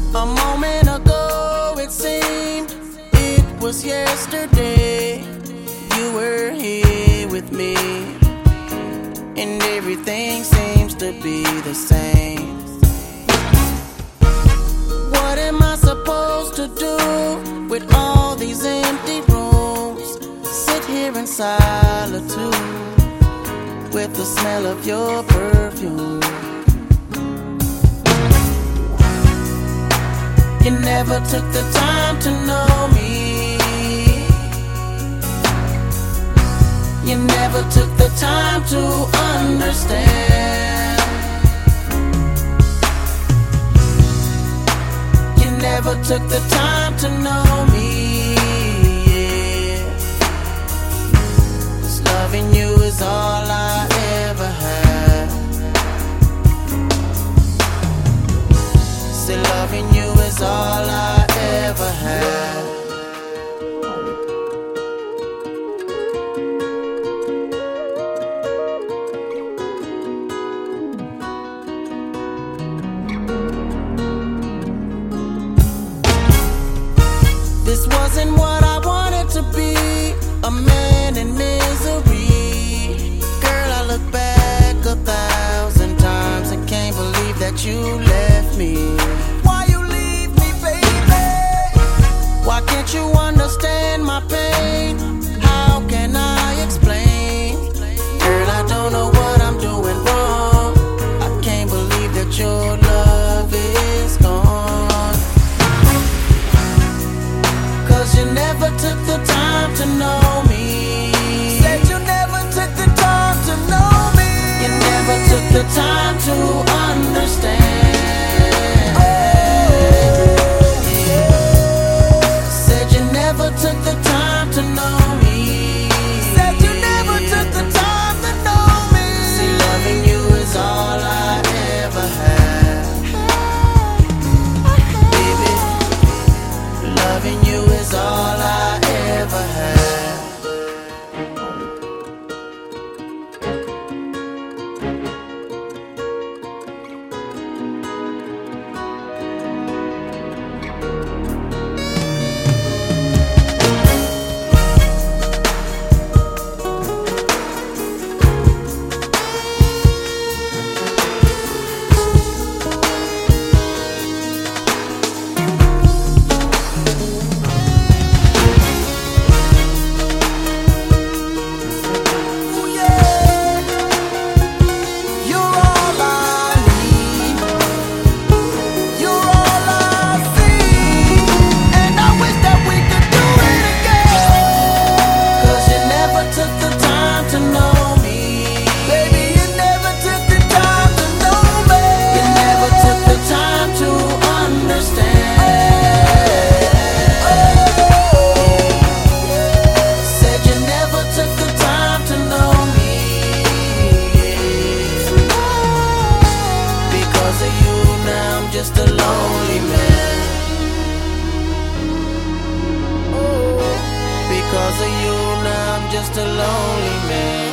A moment ago it seemed it was yesterday. You were here with me, and everything seems to be the same. What am I supposed to do with all these empty rooms? Sit here in solitude with the smell of your perfume. You never took the time to know me. You never took the time to understand. You never took the time to know me. Yeah. 'Cause loving you is all I ever had. Say loving you is all I ever had. This wasn't what I wanted to be, a man in misery. Girl, I look back 1,000 times and can't believe that you left me. Why you leave me, baby? Why can't you understand my pain? How can I explain? Girl, I don't know what I'm doing wrong. I can't believe that your love is gone. 'Cause you never took the time to know me. Said you never took the time to know me. You never took the time to understand. Said you never took the time to know me. Said you never took the time to know me. See, loving you is all I ever had. Baby, loving you is all I ever had. Just a lonely man. Oh, because of you now I'm just a lonely man.